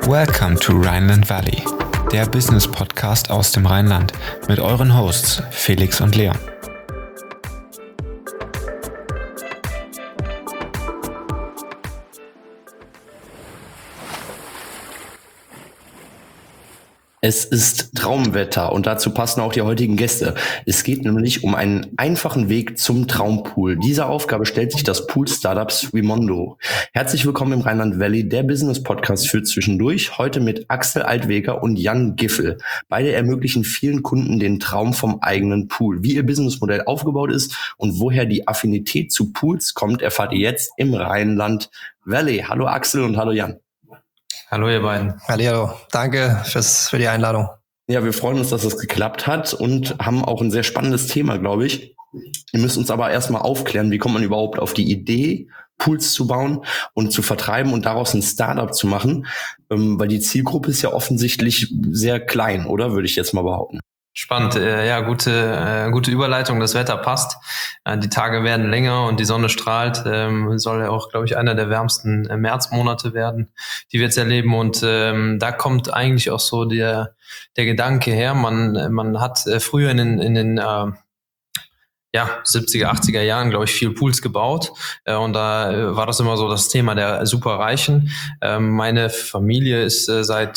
Welcome to Rhineland Valley, der Business-Podcast aus dem Rheinland mit euren Hosts Felix und Leon. Es ist Traumwetter und dazu passen auch die heutigen Gäste. Es geht nämlich um einen einfachen Weg zum Traumpool. Diese Aufgabe stellt sich das Pool-Startup Swemondo. Herzlich willkommen im Rhineland Valley, der Business-Podcast für zwischendurch. Heute mit Axel Altweger und Jan Giffel. Beide ermöglichen vielen Kunden den Traum vom eigenen Pool. Wie ihr Businessmodell aufgebaut ist und woher die Affinität zu Pools kommt, erfahrt ihr jetzt im Rhineland Valley. Hallo Axel und hallo Jan. Hallo ihr beiden. Hallo, danke für die Einladung. Ja, wir freuen uns, dass es geklappt hat und haben auch ein sehr spannendes Thema, glaube ich. Ihr müsst uns aber erstmal aufklären, wie kommt man überhaupt auf die Idee, Pools zu bauen und zu vertreiben und daraus ein Startup zu machen, weil die Zielgruppe ist ja offensichtlich sehr klein, oder? Würde ich jetzt mal behaupten. Spannend, ja, gute Überleitung, das Wetter passt. Die Tage werden länger und die Sonne strahlt. Soll ja auch, glaube ich, einer der wärmsten Märzmonate werden, die wir jetzt erleben. Und da kommt eigentlich auch so der Gedanke her. Man hat früher in den 70er, 80er Jahren, glaube ich, viel Pools gebaut. Und da war das immer so das Thema der Superreichen. Meine Familie ist seit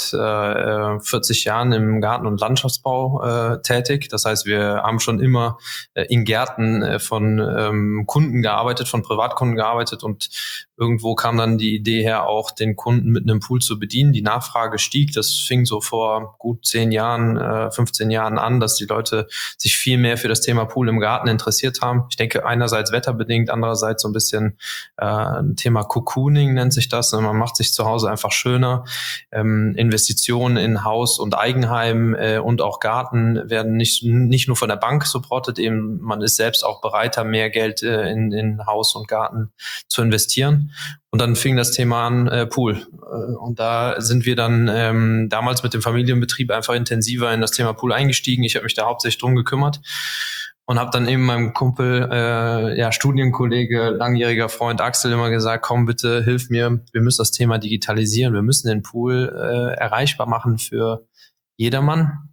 40 Jahren im Garten- und Landschaftsbau tätig. Das heißt, wir haben schon immer in Gärten von Kunden gearbeitet, von Privatkunden gearbeitet. Und irgendwo kam dann die Idee her, auch den Kunden mit einem Pool zu bedienen. Die Nachfrage stieg. Das fing so vor gut 10 Jahren, 15 Jahren an, dass die Leute sich viel mehr für das Thema Pool im Garten interessiert haben. Ich denke, einerseits wetterbedingt, andererseits so ein bisschen Thema Cocooning nennt sich das. Man macht sich zu Hause einfach schöner. Investitionen in Haus und Eigenheim und auch Garten werden nicht nur von der Bank supportet, eben man ist selbst auch bereiter, mehr Geld in Haus und Garten zu investieren. Und dann fing das Thema an, Pool. Und da sind wir dann damals mit dem Familienbetrieb einfach intensiver in das Thema Pool eingestiegen. Ich habe mich da hauptsächlich drum gekümmert und habe dann eben meinem Kumpel, Studienkollege, langjähriger Freund Axel immer gesagt, komm bitte, hilf mir, wir müssen das Thema digitalisieren, wir müssen den Pool erreichbar machen für jedermann.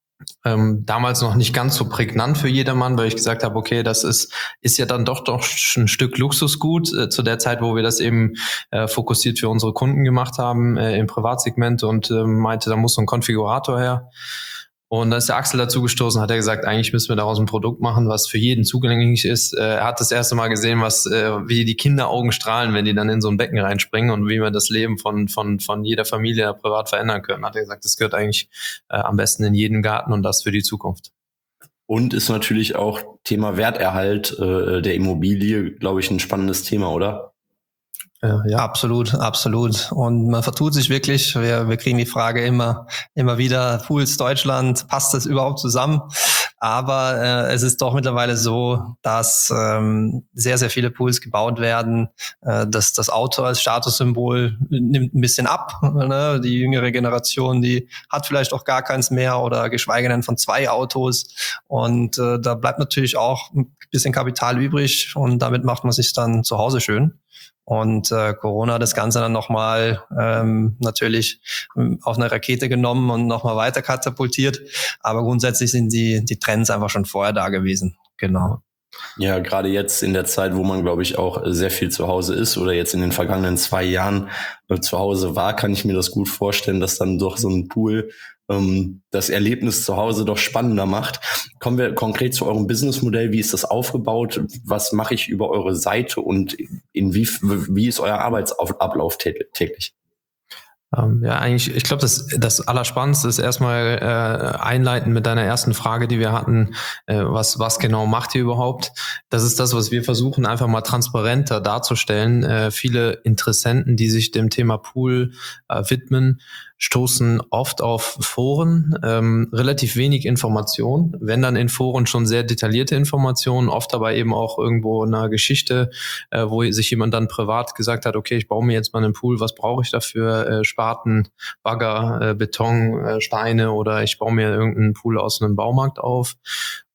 Damals noch nicht ganz so prägnant für jedermann, weil ich gesagt habe, okay, das ist ja dann doch ein Stück Luxusgut zu der Zeit, wo wir das eben fokussiert für unsere Kunden gemacht haben im Privatsegment und meinte, da muss so ein Konfigurator her. Und da ist der Axel dazu gestoßen, hat er gesagt, eigentlich müssen wir daraus ein Produkt machen, was für jeden zugänglich ist. Er hat das erste Mal gesehen, wie die Kinderaugen strahlen, wenn die dann in so ein Becken reinspringen und wie wir das Leben von jeder Familie privat verändern können. Hat er gesagt, das gehört eigentlich am besten in jeden Garten und das für die Zukunft. Und ist natürlich auch Thema Werterhalt der Immobilie, glaube ich, ein spannendes Thema, oder? Ja, absolut. Und man vertut sich wirklich. Wir kriegen die Frage immer wieder, Pools Deutschland, passt das überhaupt zusammen? Aber es ist doch mittlerweile so, dass sehr, sehr viele Pools gebaut werden. Dass das Auto als Statussymbol nimmt ein bisschen ab. Ne? Die jüngere Generation, die hat vielleicht auch gar keins mehr oder geschweige denn von 2 Autos. Und da bleibt natürlich auch ein bisschen Kapital übrig und damit macht man sich dann zu Hause schön. Und Corona hat das Ganze dann nochmal natürlich auf eine Rakete genommen und nochmal weiter katapultiert. Aber grundsätzlich sind die Trends einfach schon vorher da gewesen. Genau. Ja, gerade jetzt in der Zeit, wo man, glaube ich, auch sehr viel zu Hause ist oder jetzt in den vergangenen 2 Jahren zu Hause war, kann ich mir das gut vorstellen, dass dann doch so ein Pool das Erlebnis zu Hause doch spannender macht. Kommen wir konkret zu eurem Businessmodell. Wie ist das aufgebaut? Was mache ich über eure Seite und wie ist euer Arbeitsablauf täglich? Eigentlich, ich glaube, das Allerspannendste ist erstmal einleiten mit deiner ersten Frage, die wir hatten. Was genau macht ihr überhaupt? Das ist das, was wir versuchen, einfach mal transparenter darzustellen. Viele Interessenten, die sich dem Thema Pool widmen, stoßen oft auf Foren, relativ wenig Information, wenn dann in Foren schon sehr detaillierte Informationen, oft aber eben auch irgendwo eine Geschichte, wo sich jemand dann privat gesagt hat, okay, ich baue mir jetzt mal einen Pool, was brauche ich dafür? Spaten, Bagger, Beton, Steine oder ich baue mir irgendeinen Pool aus einem Baumarkt auf.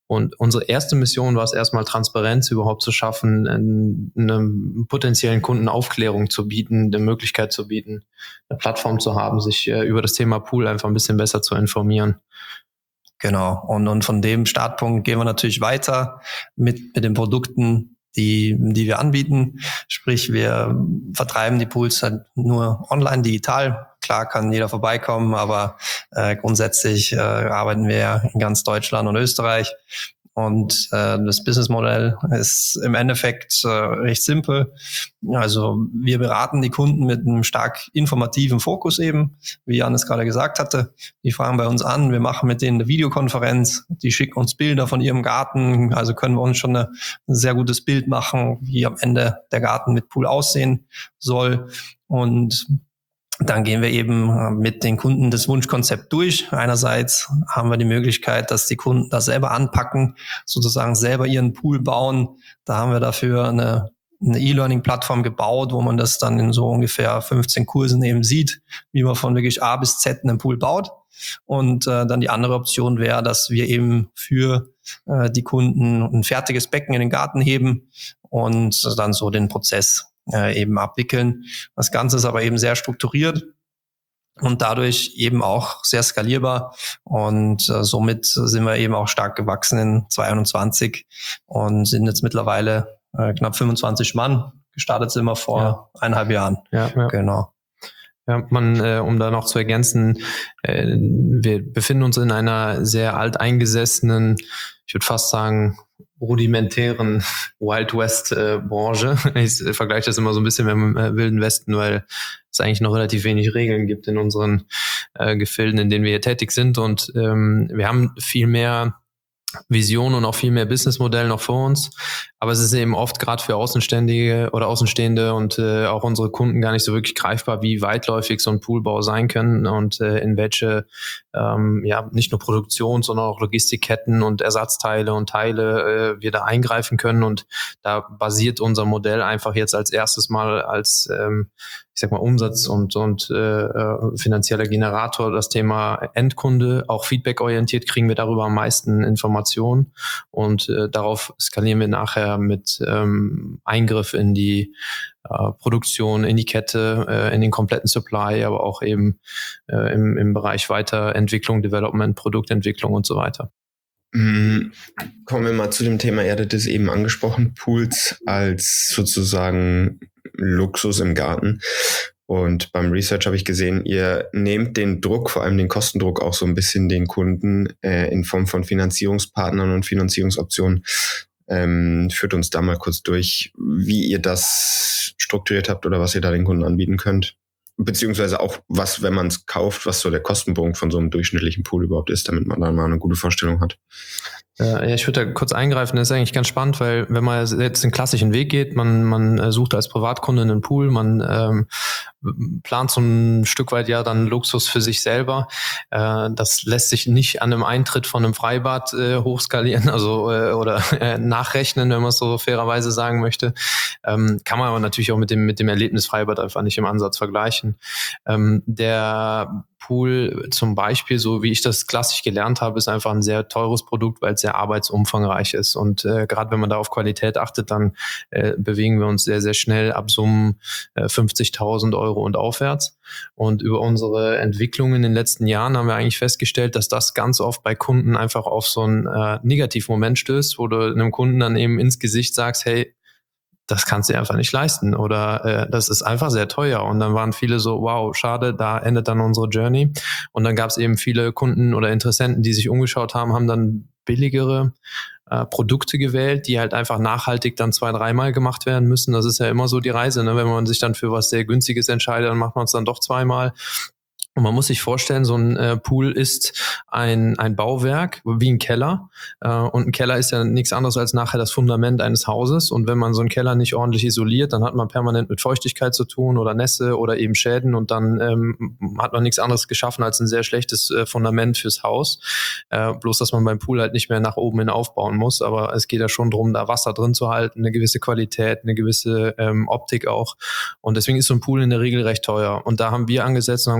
Und unsere erste Mission war es erstmal, Transparenz überhaupt zu schaffen, einem potenziellen Kunden Aufklärung zu bieten, die Möglichkeit zu bieten, eine Plattform zu haben, sich über das Thema Pool einfach ein bisschen besser zu informieren. Genau. Und von dem Startpunkt gehen wir natürlich weiter mit den Produkten, die wir anbieten. Sprich, wir vertreiben die Pools halt nur online, digital. Klar kann jeder vorbeikommen, aber grundsätzlich arbeiten wir in ganz Deutschland und Österreich. Und das Businessmodell ist im Endeffekt recht simpel. Also wir beraten die Kunden mit einem stark informativen Fokus eben, wie Jan es gerade gesagt hatte. Die fragen bei uns an, wir machen mit denen eine Videokonferenz, die schicken uns Bilder von ihrem Garten, also können wir uns schon ein sehr gutes Bild machen, wie am Ende der Garten mit Pool aussehen soll. Und dann gehen wir eben mit den Kunden das Wunschkonzept durch. Einerseits haben wir die Möglichkeit, dass die Kunden das selber anpacken, sozusagen selber ihren Pool bauen. Da haben wir dafür eine E-Learning-Plattform gebaut, wo man das dann in so ungefähr 15 Kursen eben sieht, wie man von wirklich A bis Z einen Pool baut. Und dann die andere Option wäre, dass wir eben für die Kunden ein fertiges Becken in den Garten heben und dann so den Prozess eben abwickeln. Das Ganze ist aber eben sehr strukturiert und dadurch eben auch sehr skalierbar und somit sind wir eben auch stark gewachsen in 2021 und sind jetzt mittlerweile knapp 25 Mann. Gestartet sind wir vor 1,5 Jahren. Ja. Genau. Ja, um da noch zu ergänzen, wir befinden uns in einer sehr alteingesessenen, ich würde fast sagen, rudimentären Wild West Branche. Ich vergleiche das immer so ein bisschen mit dem Wilden Westen, weil es eigentlich noch relativ wenig Regeln gibt in unseren Gefilden, in denen wir hier tätig sind. Und wir haben viel mehr Vision und auch viel mehr Businessmodell noch vor uns. Aber es ist eben oft gerade für Außenständige oder Außenstehende und auch unsere Kunden gar nicht so wirklich greifbar, wie weitläufig so ein Poolbau sein können und in welche nicht nur Produktion, sondern auch Logistikketten und Ersatzteile und Teile wir da eingreifen können. Und da basiert unser Modell einfach jetzt als erstes Mal als Umsatz und finanzieller Generator das Thema Endkunde. Auch feedbackorientiert kriegen wir darüber am meisten Informationen und darauf skalieren wir nachher mit Eingriff in die Produktion, in die Kette, in den kompletten Supply, aber auch eben im Bereich Weiterentwicklung, Development, Produktentwicklung und so weiter. Kommen wir mal zu dem Thema, ihr hattet es eben angesprochen, Pools als sozusagen Luxus im Garten. Und beim Research habe ich gesehen, ihr nehmt den Druck, vor allem den Kostendruck, auch so ein bisschen den Kunden in Form von Finanzierungspartnern und Finanzierungsoptionen. Führt uns da mal kurz durch, wie ihr das strukturiert habt oder was ihr da den Kunden anbieten könnt. Beziehungsweise auch, was, wenn man es kauft, was so der Kostenpunkt von so einem durchschnittlichen Pool überhaupt ist, damit man da mal eine gute Vorstellung hat. Ja, ich würde da kurz eingreifen, das ist eigentlich ganz spannend, weil wenn man jetzt den klassischen Weg geht, man sucht als Privatkunde einen Pool, man plant so ein Stück weit ja dann Luxus für sich selber. Das lässt sich nicht an einem Eintritt von einem Freibad hochskalieren, also oder nachrechnen, wenn man es so fairerweise sagen möchte. Kann man aber natürlich auch mit dem Erlebnis Freibad einfach nicht im Ansatz vergleichen. Der Pool zum Beispiel, so wie ich das klassisch gelernt habe, ist einfach ein sehr teures Produkt, weil es sehr arbeitsumfangreich ist. Und gerade wenn man da auf Qualität achtet, dann bewegen wir uns sehr, sehr schnell ab Summen 50.000 Euro und aufwärts. Und über unsere Entwicklung in den letzten Jahren haben wir eigentlich festgestellt, dass das ganz oft bei Kunden einfach auf so einen Negativmoment stößt, wo du einem Kunden dann eben ins Gesicht sagst, hey, das kannst du dir einfach nicht leisten oder das ist einfach sehr teuer. Und dann waren viele so, wow, schade, da endet dann unsere Journey. Und dann gab es eben viele Kunden oder Interessenten, die sich umgeschaut haben, haben dann billigere Produkte gewählt, die halt einfach nachhaltig dann 2-3 Mal gemacht werden müssen. Das ist ja immer so die Reise, ne? Wenn man sich dann für was sehr Günstiges entscheidet, dann macht man es dann doch 2-mal. Und man muss sich vorstellen, so ein Pool ist ein Bauwerk wie ein Keller. Und ein Keller ist ja nichts anderes als nachher das Fundament eines Hauses. Und wenn man so einen Keller nicht ordentlich isoliert, dann hat man permanent mit Feuchtigkeit zu tun oder Nässe oder eben Schäden. Und dann hat man nichts anderes geschaffen als ein sehr schlechtes Fundament fürs Haus. Bloß, dass man beim Pool halt nicht mehr nach oben hin aufbauen muss. Aber es geht ja schon darum, da Wasser drin zu halten, eine gewisse Qualität, eine gewisse Optik auch. Und deswegen ist so ein Pool in der Regel recht teuer. Und da haben wir angesetzt und haben gesagt, okay,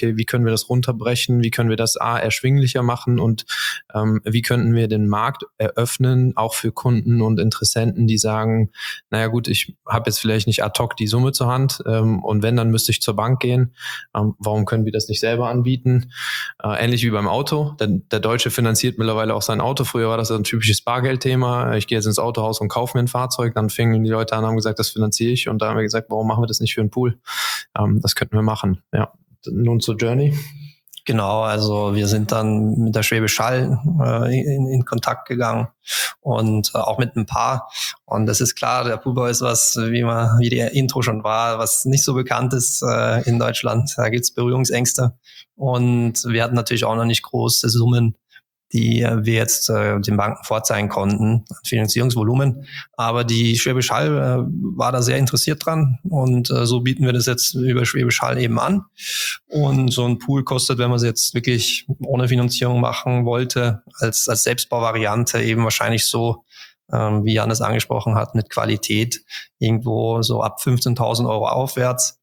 okay, wie können wir das runterbrechen, wie können wir das erschwinglicher machen und wie könnten wir den Markt eröffnen, auch für Kunden und Interessenten, die sagen, naja gut, ich habe jetzt vielleicht nicht ad hoc die Summe zur Hand und wenn, dann müsste ich zur Bank gehen. Warum können wir das nicht selber anbieten? Ähnlich wie beim Auto. Der Deutsche finanziert mittlerweile auch sein Auto. Früher war das ein typisches Bargeldthema. Ich gehe jetzt ins Autohaus und kaufe mir ein Fahrzeug. Dann fingen die Leute an und haben gesagt, das finanziere ich. Und da haben wir gesagt, warum machen wir das nicht für einen Pool? Das könnten wir machen. Ja. Nun zur Journey. Genau, also wir sind dann mit der Schwäbisch Hall in Kontakt gegangen und auch mit ein paar. Und das ist klar, der Poolbau ist was, wie die Intro schon war, was nicht so bekannt ist in Deutschland. Da gibt's Berührungsängste. Und wir hatten natürlich auch noch nicht große Summen, die wir jetzt den Banken vorzeigen konnten, Finanzierungsvolumen. Aber die Schwäbisch Hall war da sehr interessiert dran und so bieten wir das jetzt über Schwäbisch Hall eben an. Und so ein Pool kostet, wenn man es jetzt wirklich ohne Finanzierung machen wollte, als Selbstbauvariante eben wahrscheinlich so, wie Jan es angesprochen hat, mit Qualität irgendwo so ab 15.000 Euro aufwärts.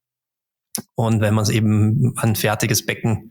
Und wenn man es eben ein fertiges Becken,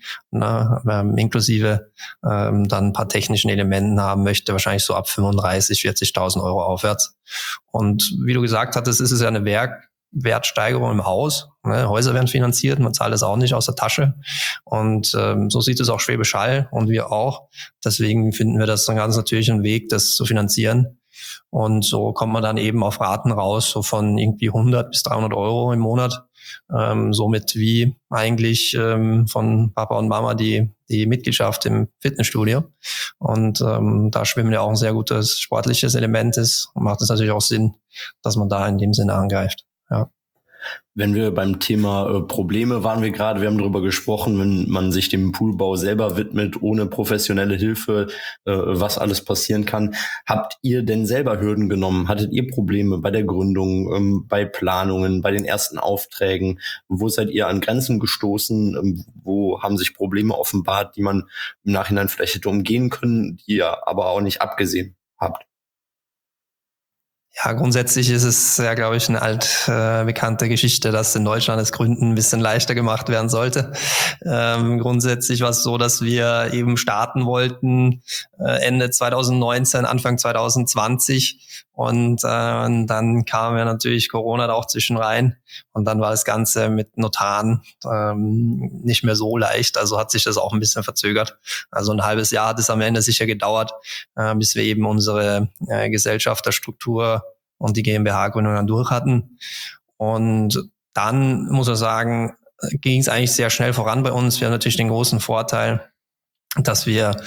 inklusive dann ein paar technischen Elementen haben möchte, wahrscheinlich so ab 35.000, 40.000 Euro aufwärts. Und wie du gesagt hattest, ist es ja eine Wertsteigerung im Haus. Häuser werden finanziert, man zahlt es auch nicht aus der Tasche. Und so sieht es auch Schwäbisch Hall und wir auch. Deswegen finden wir das dann ganz natürlich einen Weg, das zu finanzieren. Und so kommt man dann eben auf Raten raus, so von irgendwie 100 bis 300 Euro im Monat. Somit wie eigentlich von Papa und Mama die Mitgliedschaft im Fitnessstudio. Und da Schwimmen ja auch ein sehr gutes sportliches Element ist, macht es natürlich auch Sinn, dass man da in dem Sinne angreift. Ja. Wenn wir beim Thema Probleme waren wir haben darüber gesprochen, wenn man sich dem Poolbau selber widmet, ohne professionelle Hilfe, was alles passieren kann. Habt ihr denn selber Hürden genommen? Hattet ihr Probleme bei der Gründung, bei Planungen, bei den ersten Aufträgen? Wo seid ihr an Grenzen gestoßen? Wo haben sich Probleme offenbart, die man im Nachhinein vielleicht hätte umgehen können, die ihr aber auch nicht abgesehen habt? Ja, grundsätzlich ist es ja, glaube ich, eine bekannte Geschichte, dass in Deutschland das Gründen ein bisschen leichter gemacht werden sollte. Grundsätzlich war es so, dass wir eben starten wollten Ende 2019, Anfang 2020 und dann kam ja natürlich Corona da auch zwischen rein und dann war das Ganze mit Notaren nicht mehr so leicht, also hat sich das auch ein bisschen verzögert. Also ein halbes Jahr hat es am Ende sicher gedauert, bis wir eben unsere Gesellschafterstruktur und die GmbH-Gründung dann durch hatten. Und dann, muss man sagen, ging es eigentlich sehr schnell voran bei uns. Wir haben natürlich den großen Vorteil, dass wir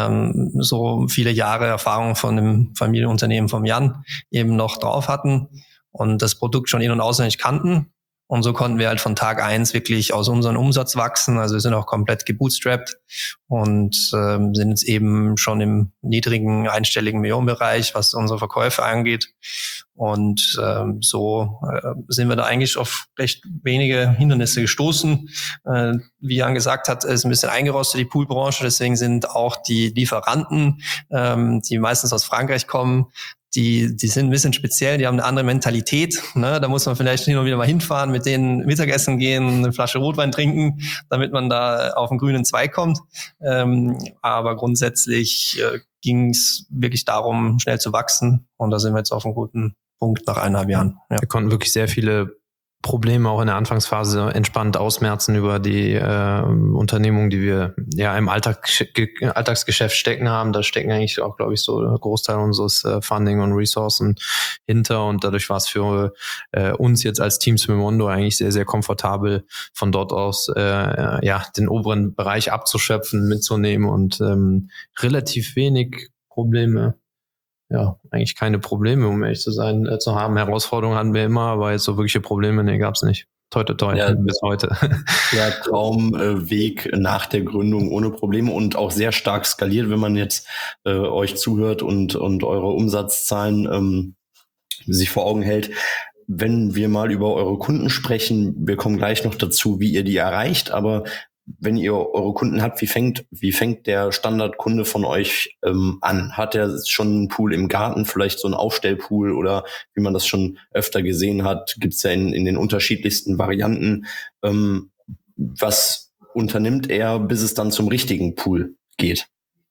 so viele Jahre Erfahrung von dem Familienunternehmen vom Jan eben noch drauf hatten und das Produkt schon in- und auswendig kannten. Und so konnten wir halt von Tag 1 wirklich aus unserem Umsatz wachsen. Also wir sind auch komplett gebootstrapped und sind jetzt eben schon im niedrigen einstelligen Millionenbereich, was unsere Verkäufe angeht. Und so sind wir da eigentlich auf recht wenige Hindernisse gestoßen. Wie Jan gesagt hat, ist ein bisschen eingerostet, die Poolbranche. Deswegen sind auch die Lieferanten, die meistens aus Frankreich kommen, die sind ein bisschen speziell, die haben eine andere Mentalität. Ne? Da muss man vielleicht hin und wieder mal hinfahren, mit denen Mittagessen gehen, eine Flasche Rotwein trinken, damit man da auf den grünen Zweig kommt. Aber grundsätzlich ging es wirklich darum, schnell zu wachsen. Und da sind wir jetzt auf einem guten Punkt nach 1,5 Jahren. Ja. Wir konnten wirklich sehr viele Probleme auch in der Anfangsphase entspannt ausmerzen über die Unternehmung, die wir ja im Alltagsgeschäft stecken haben. Da stecken eigentlich auch, glaube ich, so ein Großteil unseres Funding und Ressourcen hinter und dadurch war es für uns jetzt als Team Swimondo eigentlich sehr, sehr komfortabel, von dort aus den oberen Bereich abzuschöpfen, mitzunehmen und relativ wenig Probleme. Ja, eigentlich keine Probleme, um ehrlich zu sein, zu haben. Herausforderungen hatten wir immer, aber jetzt so wirkliche Probleme, nee, gab's nicht. Toi, toi, toi, bis heute. Der Traumweg nach der Gründung ohne Probleme und auch sehr stark skaliert, wenn man jetzt euch zuhört und eure Umsatzzahlen sich vor Augen hält. Wenn wir mal über eure Kunden sprechen, wir kommen gleich noch dazu, wie ihr die erreicht, aber wenn ihr eure Kunden habt, wie fängt der Standardkunde von euch an? Hat er schon einen Pool im Garten, vielleicht so einen Aufstellpool oder wie man das schon öfter gesehen hat, gibt's ja in den unterschiedlichsten Varianten. Was unternimmt er, bis es dann zum richtigen Pool geht?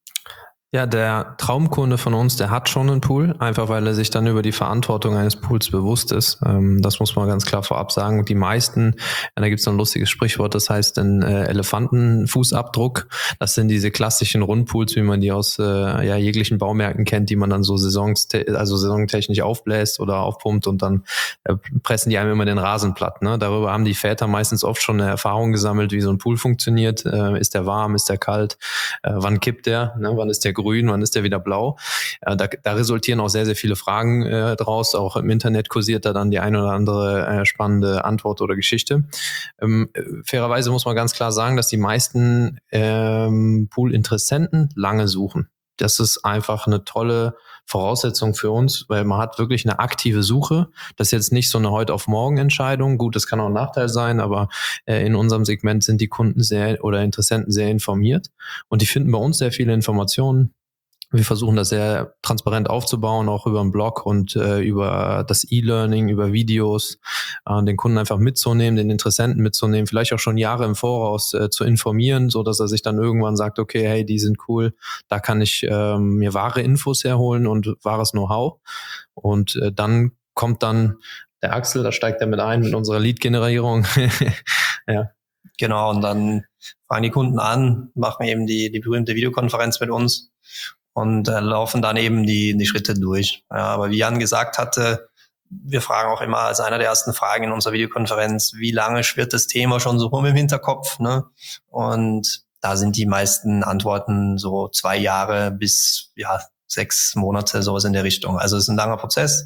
Ja, der Traumkunde von uns, der hat schon einen Pool, einfach weil er sich dann über die Verantwortung eines Pools bewusst ist. Das muss man ganz klar vorab sagen. Die meisten, da gibt es noch ein lustiges Sprichwort, das heißt ein Elefantenfußabdruck. Das sind diese klassischen Rundpools, wie man die aus jeglichen Baumärkten kennt, die man dann so saisontechnisch aufbläst oder aufpumpt und dann pressen die einem immer den Rasen platt. Ne? Darüber haben die Väter meistens oft schon eine Erfahrung gesammelt, wie so ein Pool funktioniert. Ist der warm, ist der kalt, wann kippt der, ne? Wann ist der grün, wann ist der wieder blau. Da resultieren auch sehr, sehr viele Fragen draus. Auch im Internet kursiert da dann die eine oder andere spannende Antwort oder Geschichte. Fairerweise muss man ganz klar sagen, dass die meisten Pool-Interessenten lange suchen. Das ist einfach eine tolle Voraussetzung für uns, weil man hat wirklich eine aktive Suche. Das ist jetzt nicht so eine Heute-auf-Morgen-Entscheidung. Gut, das kann auch ein Nachteil sein, aber in unserem Segment sind die Kunden oder Interessenten sehr informiert und die finden bei uns sehr viele Informationen. Wir versuchen das sehr transparent aufzubauen, auch über einen Blog und über das E-Learning, über Videos, den Kunden einfach mitzunehmen, den Interessenten mitzunehmen, vielleicht auch schon Jahre im Voraus zu informieren, so dass er sich dann irgendwann sagt, okay, hey, die sind cool, da kann ich mir wahre Infos herholen und wahres Know-how. Und dann kommt dann der Axel, da steigt er mit ein mit unserer Lead-Generierung. Ja. Genau, und dann fangen die Kunden an, machen eben die berühmte Videokonferenz mit uns und laufen dann eben die Schritte durch. Ja, aber wie Jan gesagt hatte, wir fragen auch immer als einer der ersten Fragen in unserer Videokonferenz, wie lange schwirrt das Thema schon so rum im Hinterkopf, ne? Und da sind die meisten Antworten so 2 Jahre bis 6 Monate, sowas in der Richtung. Also es ist ein langer Prozess,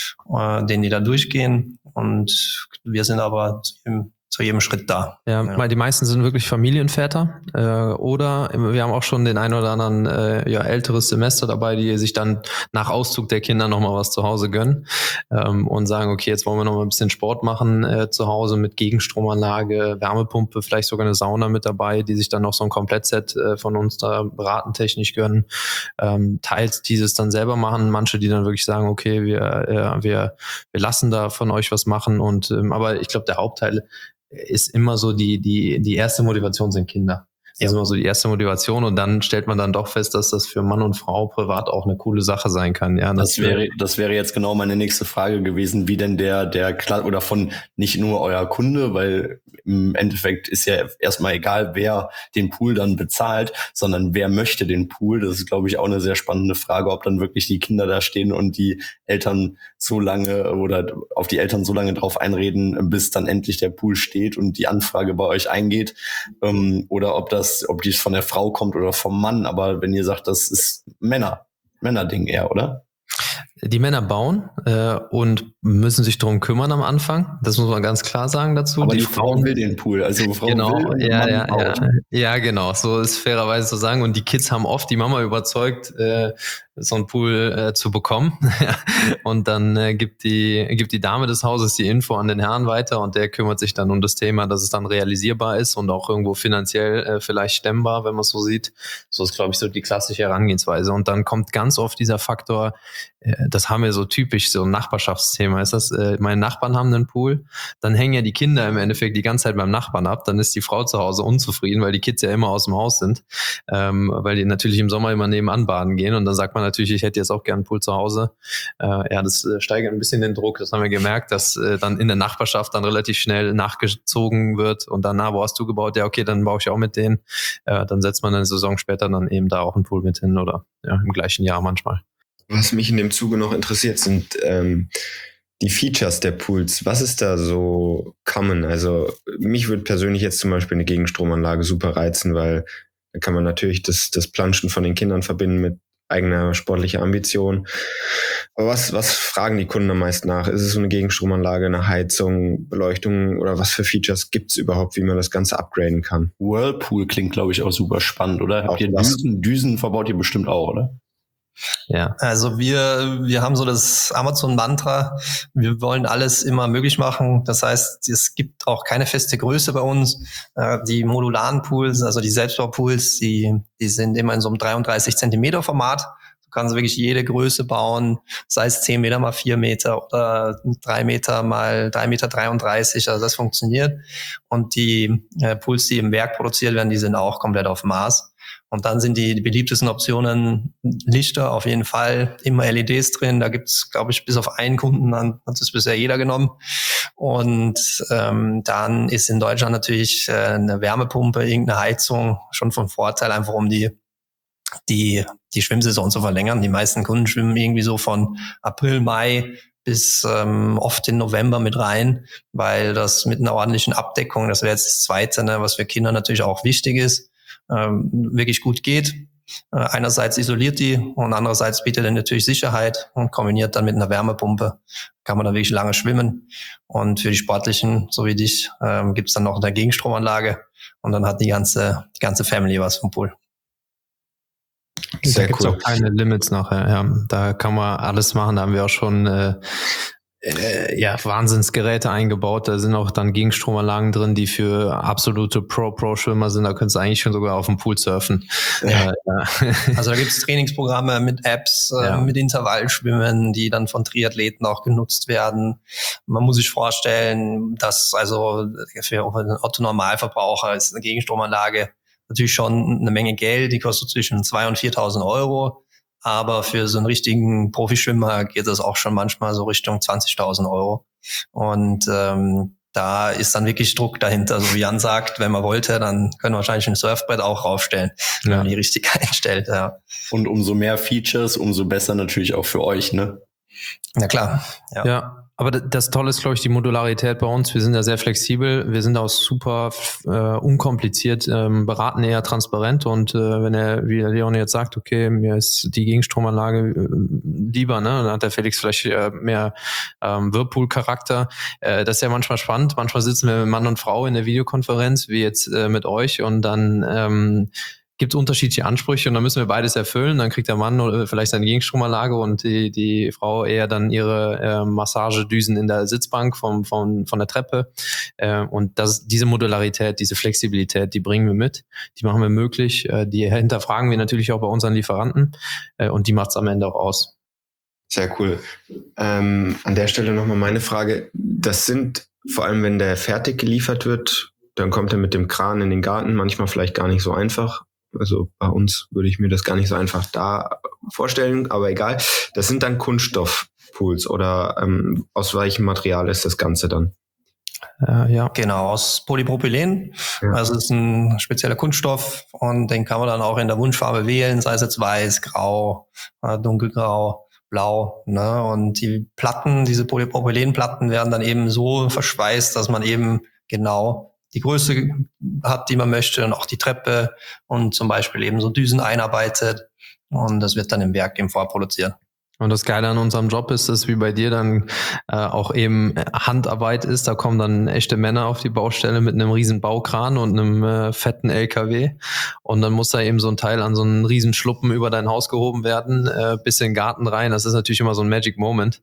den die da durchgehen, und wir sind aber zu jedem Schritt da. Ja, die meisten sind wirklich Familienväter oder wir haben auch schon den einen oder anderen älteres Semester dabei, die sich dann nach Auszug der Kinder nochmal was zu Hause gönnen und sagen, okay, jetzt wollen wir nochmal ein bisschen Sport machen zu Hause mit Gegenstromanlage, Wärmepumpe, vielleicht sogar eine Sauna mit dabei, die sich dann noch so ein Komplettset von uns da beratentechnisch gönnen. Teils dieses dann selber machen, manche, die dann wirklich sagen, okay, wir lassen da von euch was machen und aber ich glaube, der Hauptteil ist immer so die erste Motivation sind Kinder. Das ist immer so die erste Motivation und dann stellt man dann doch fest, dass das für Mann und Frau privat auch eine coole Sache sein kann. Ja, das wäre jetzt genau meine nächste Frage gewesen, wie denn der oder von nicht nur euer Kunde, weil im Endeffekt ist ja erstmal egal, wer den Pool dann bezahlt, sondern wer möchte den Pool. Das ist, glaube ich, auch eine sehr spannende Frage, ob dann wirklich die Kinder da stehen und die Eltern so lange oder auf die Eltern so lange drauf einreden, bis dann endlich der Pool steht und die Anfrage bei euch eingeht, oder ob die von der Frau kommt oder vom Mann. Aber wenn ihr sagt, das ist Männerding eher, oder? Die Männer bauen und müssen sich darum kümmern am Anfang. Das muss man ganz klar sagen dazu. Aber die Frau will den Pool, also die Frau will, ja, genau. So ist fairerweise zu sagen. Und die Kids haben oft die Mama überzeugt, so einen Pool zu bekommen. Und dann gibt die Dame des Hauses die Info an den Herrn weiter und der kümmert sich dann um das Thema, dass es dann realisierbar ist und auch irgendwo finanziell vielleicht stemmbar, wenn man es so sieht. So ist, glaube ich, so die klassische Herangehensweise. Und dann kommt ganz oft dieser Faktor, das haben wir so typisch, so ein Nachbarschaftsthema ist das, meine Nachbarn haben einen Pool, dann hängen ja die Kinder im Endeffekt die ganze Zeit beim Nachbarn ab, dann ist die Frau zu Hause unzufrieden, weil die Kids ja immer aus dem Haus sind, weil die natürlich im Sommer immer nebenan baden gehen und dann sagt man natürlich, ich hätte jetzt auch gerne einen Pool zu Hause. Das steigert ein bisschen den Druck, das haben wir gemerkt, dass dann in der Nachbarschaft dann relativ schnell nachgezogen wird und dann, wo hast du gebaut? Ja, okay, dann baue ich auch mit denen. Dann setzt man eine Saison später dann eben da auch einen Pool mit hin oder im gleichen Jahr manchmal. Was mich in dem Zuge noch interessiert, sind die Features der Pools. Was ist da so common? Also mich würde persönlich jetzt zum Beispiel eine Gegenstromanlage super reizen, weil da kann man natürlich das Planschen von den Kindern verbinden mit eigener sportlicher Ambition. Aber was fragen die Kunden am meisten nach? Ist es so eine Gegenstromanlage, eine Heizung, Beleuchtung oder was für Features gibt es überhaupt, wie man das Ganze upgraden kann? Whirlpool klingt, glaube ich, auch super spannend, oder? Habt ihr Düsen verbaut ihr bestimmt auch, oder? Ja. Also wir haben so das Amazon-Mantra, wir wollen alles immer möglich machen. Das heißt, es gibt auch keine feste Größe bei uns. Die modularen Pools, also die Selbstbaupools, die sind immer in so einem 33 Zentimeter Format, Du kannst wirklich jede Größe bauen, sei es 10 Meter mal 4 Meter oder 3 Meter mal 3,33 Meter. Also das funktioniert. Und die Pools, die im Werk produziert werden, die sind auch komplett auf Maß. Und dann sind die beliebtesten Optionen Lichter auf jeden Fall, immer LEDs drin. Da gibt's, glaube ich, bis auf einen Kunden hat es bisher jeder genommen. Und dann ist in Deutschland natürlich eine Wärmepumpe, irgendeine Heizung schon von Vorteil, einfach um die Schwimmsaison zu verlängern. Die meisten Kunden schwimmen irgendwie so von April, Mai bis oft in November mit rein, weil das mit einer ordentlichen Abdeckung, das wäre jetzt das Zweite, ne, was für Kinder natürlich auch wichtig ist, wirklich gut geht. Einerseits isoliert die und andererseits bietet er natürlich Sicherheit und kombiniert dann mit einer Wärmepumpe. Kann man da wirklich lange schwimmen. Und für die Sportlichen, so wie dich, gibt's dann noch eine Gegenstromanlage und dann hat die ganze Family was vom Pool. Sehr da gibt's auch keine Limits nachher. Ja, da kann man alles machen. Da haben wir auch schon Wahnsinnsgeräte eingebaut. Da sind auch dann Gegenstromanlagen drin, die für absolute Pro-Schwimmer sind. Da könntest du eigentlich schon sogar auf dem Pool surfen. Ja. Also da gibt's Trainingsprogramme mit Apps, mit Intervallschwimmen, die dann von Triathleten auch genutzt werden. Man muss sich vorstellen, dass also für einen Otto-Normalverbraucher ist eine Gegenstromanlage natürlich schon eine Menge Geld. Die kostet zwischen 2.000 und 4.000 Euro. Aber für so einen richtigen Profischwimmer geht das auch schon manchmal so Richtung 20.000 Euro. Und da ist dann wirklich Druck dahinter. Also wie Jan sagt, wenn man wollte, dann können wir wahrscheinlich ein Surfbrett auch raufstellen, wenn man die richtig einstellt. Ja. Und umso mehr Features, umso besser natürlich auch für euch, ne? Na klar. Ja. Aber das Tolle ist, glaube ich, die Modularität bei uns. Wir sind da sehr flexibel. Wir sind auch super unkompliziert, beraten eher transparent. Und wenn wie der Leon jetzt sagt, okay, mir ist die Gegenstromanlage lieber, ne, dann hat der Felix vielleicht mehr Whirlpool-Charakter. Das ist ja manchmal spannend. Manchmal sitzen wir mit Mann und Frau in der Videokonferenz, wie jetzt mit euch, und dann gibt es unterschiedliche Ansprüche und dann müssen wir beides erfüllen. Dann kriegt der Mann vielleicht seine Gegenstromanlage und die Frau eher dann ihre Massagedüsen in der Sitzbank von der Treppe. Und diese Modularität, diese Flexibilität, die bringen wir mit. Die machen wir möglich. Die hinterfragen wir natürlich auch bei unseren Lieferanten. Und die macht es am Ende auch aus. Sehr cool. An der Stelle nochmal meine Frage. Das sind, vor allem wenn der fertig geliefert wird, dann kommt er mit dem Kran in den Garten, manchmal vielleicht gar nicht so einfach. Also bei uns würde ich mir das gar nicht so einfach da vorstellen, aber egal. Das sind dann Kunststoffpools oder aus welchem Material ist das Ganze dann? Ja, genau, aus Polypropylen. Ja. Also es ist ein spezieller Kunststoff und den kann man dann auch in der Wunschfarbe wählen, sei es jetzt weiß, grau, dunkelgrau, blau. Ne? Und die Platten, diese Polypropylenplatten werden dann eben so verschweißt, dass man eben genau die Größe hat, die man möchte, und auch die Treppe und zum Beispiel eben so Düsen einarbeitet, und das wird dann im Werk eben vorproduziert. Und das Geile an unserem Job ist, dass wie bei dir dann auch eben Handarbeit ist. Da kommen dann echte Männer auf die Baustelle mit einem riesen Baukran und einem fetten LKW. Und dann muss da eben so ein Teil an so einen riesen Schluppen über dein Haus gehoben werden, bis in den Garten rein. Das ist natürlich immer so ein Magic Moment.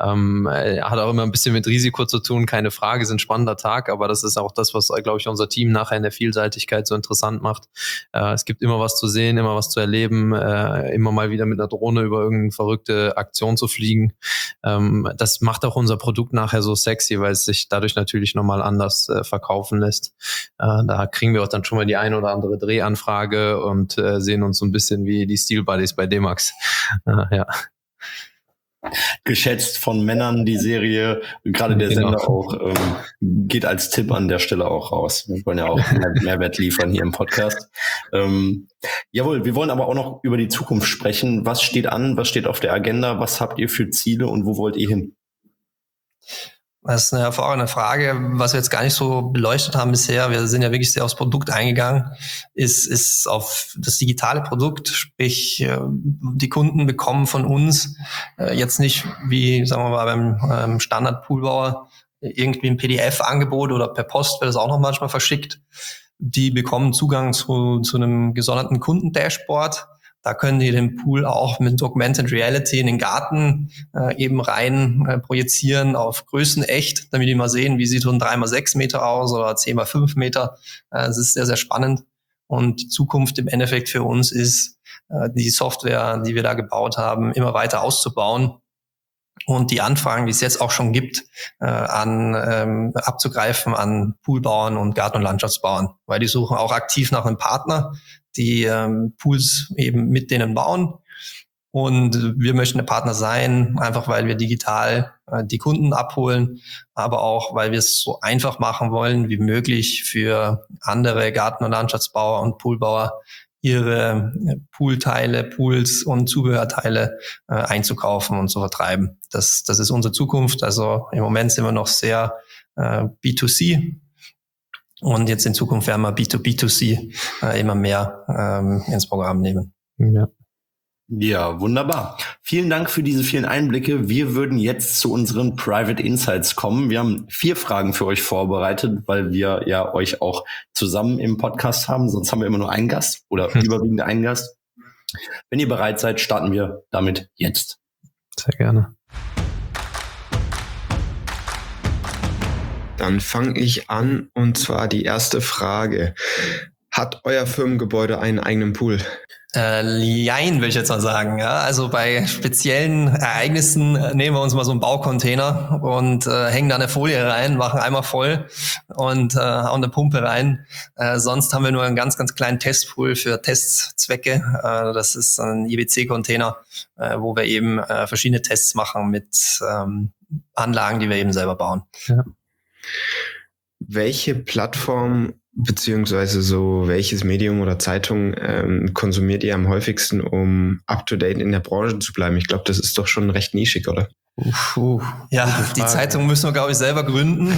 Hat auch immer ein bisschen mit Risiko zu tun, keine Frage, ist ein spannender Tag. Aber das ist auch das, was, glaube ich, unser Team nachher in der Vielseitigkeit so interessant macht. Es gibt immer was zu sehen, immer was zu erleben, immer mal wieder mit einer Drohne über irgendeine verrückte Aktion zu fliegen. Das macht auch unser Produkt nachher so sexy, weil es sich dadurch natürlich nochmal anders verkaufen lässt. Da kriegen wir auch dann schon mal die eine oder andere Drehanfrage und sehen uns so ein bisschen wie die Steel Buddies bei D-Max. Ja. Geschätzt von Männern, die Serie, gerade der Sender auch, geht als Tipp an der Stelle auch raus. Wir wollen ja auch Mehrwert liefern hier im Podcast. Jawohl, wir wollen aber auch noch über die Zukunft sprechen. Was steht an? Was steht auf der Agenda? Was habt ihr für Ziele und wo wollt ihr hin? Das ist eine hervorragende Frage. Was wir jetzt gar nicht so beleuchtet haben bisher, wir sind ja wirklich sehr aufs Produkt eingegangen, ist auf das digitale Produkt, sprich die Kunden bekommen von uns jetzt nicht wie, sagen wir mal, beim Standard-Poolbauer irgendwie ein PDF-Angebot oder per Post wird das auch noch manchmal verschickt. Die bekommen Zugang zu einem gesonderten Kundendashboard. Da können die den Pool auch mit Augmented Reality in den Garten eben rein projizieren auf Größen echt, damit die mal sehen, wie sieht so ein 3x6 Meter aus oder 10x5 Meter. Das ist sehr, sehr spannend. Und die Zukunft im Endeffekt für uns ist, die Software, die wir da gebaut haben, immer weiter auszubauen und die Anfragen, die es jetzt auch schon gibt, abzugreifen an Poolbauern und Garten- und Landschaftsbauern, weil die suchen auch aktiv nach einem Partner, die Pools eben mit denen bauen. Und wir möchten ein Partner sein, einfach weil wir digital die Kunden abholen, aber auch, weil wir es so einfach machen wollen wie möglich für andere Garten- und Landschaftsbauer und Poolbauer, ihre Poolteile, Pools und Zubehörteile einzukaufen und zu vertreiben. Das ist unsere Zukunft. Also im Moment sind wir noch sehr B2C und jetzt in Zukunft werden wir B2B2C immer mehr ins Programm nehmen. Ja. Ja, wunderbar. Vielen Dank für diese vielen Einblicke. Wir würden jetzt zu unseren Private Insights kommen. Wir haben 4 Fragen für euch vorbereitet, weil wir ja euch auch zusammen im Podcast haben. Sonst haben wir immer nur einen Gast oder überwiegend einen Gast. Wenn ihr bereit seid, starten wir damit jetzt. Sehr gerne. Dann fange ich an, und zwar die erste Frage. Hat euer Firmengebäude einen eigenen Pool? Jein, würde ich jetzt mal sagen. Ja, also bei speziellen Ereignissen nehmen wir uns mal so einen Baucontainer und hängen da eine Folie rein, machen einmal voll und hauen eine Pumpe rein. Sonst haben wir nur einen ganz, ganz kleinen Testpool für Testzwecke. Das ist ein IBC-Container, wo wir eben verschiedene Tests machen mit Anlagen, die wir eben selber bauen. Ja. Welche Plattform beziehungsweise so welches Medium oder Zeitung konsumiert ihr am häufigsten, um up-to-date in der Branche zu bleiben? Ich glaube, das ist doch schon recht nischig, oder? Ja, die Zeitung müssen wir, glaube ich, selber gründen.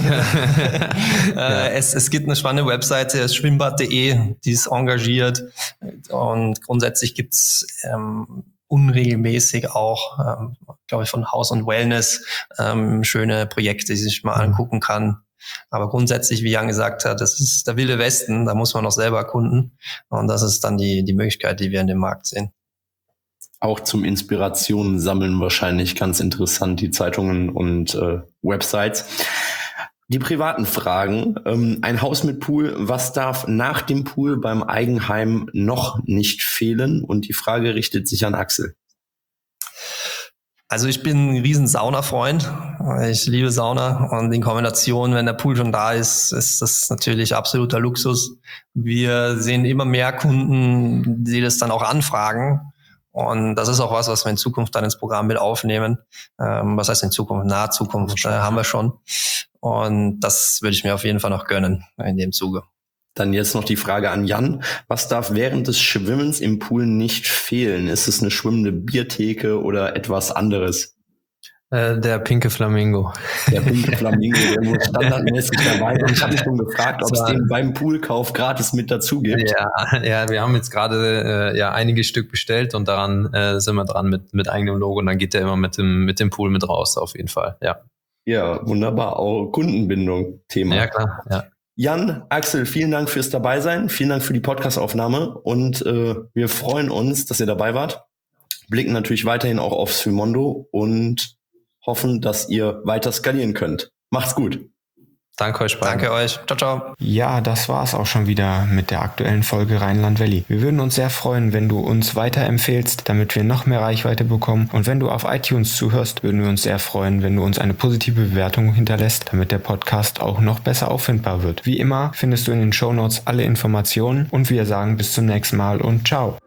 Es gibt eine spannende Webseite, schwimmbad.de, die ist engagiert und grundsätzlich gibt's unregelmäßig auch, glaube ich, von Haus und Wellness schöne Projekte, die sich mal angucken kann. Aber grundsätzlich, wie Jan gesagt hat, das ist der wilde Westen, da muss man noch selber erkunden. Und das ist dann die Möglichkeit, die wir in dem Markt sehen. Auch zum Inspirationen sammeln wahrscheinlich ganz interessant, die Zeitungen und Websites. Die privaten Fragen. Ein Haus mit Pool, was darf nach dem Pool beim Eigenheim noch nicht fehlen? Und die Frage richtet sich an Axel. Also ich bin ein riesen Sauna-Freund. Ich liebe Sauna und in Kombination, wenn der Pool schon da ist, ist das natürlich absoluter Luxus. Wir sehen immer mehr Kunden, die das dann auch anfragen. Und das ist auch was wir in Zukunft dann ins Programm mit aufnehmen. Was heißt in Zukunft? Nahe Zukunft haben wir schon. Und das würde ich mir auf jeden Fall noch gönnen in dem Zuge. Dann jetzt noch die Frage an Jan. Was darf während des Schwimmens im Pool nicht fehlen? Ist es eine schwimmende Biertheke oder etwas anderes? Der pinke Flamingo. Der pinke Flamingo, der muss standardmäßig dabei sein. Ich habe schon gefragt, ob es den beim Poolkauf gratis mit dazu gibt. Ja, wir haben jetzt gerade einige Stück bestellt und daran sind wir dran mit eigenem Logo und dann geht der immer mit dem Pool mit raus, auf jeden Fall. Ja, wunderbar. Auch Kundenbindung Thema. Ja, klar. Ja. Jan, Axel, vielen Dank fürs Dabeisein. Vielen Dank für die Podcast-Aufnahme und wir freuen uns, dass ihr dabei wart. Blicken natürlich weiterhin auch auf Swimondo und hoffen, dass ihr weiter skalieren könnt. Macht's gut. Danke euch beiden. Danke euch. Ciao, ciao. Ja, das war's auch schon wieder mit der aktuellen Folge Rheinland Valley. Wir würden uns sehr freuen, wenn du uns weiterempfehlst, damit wir noch mehr Reichweite bekommen. Und wenn du auf iTunes zuhörst, würden wir uns sehr freuen, wenn du uns eine positive Bewertung hinterlässt, damit der Podcast auch noch besser auffindbar wird. Wie immer findest du in den Shownotes alle Informationen und wir sagen bis zum nächsten Mal und ciao.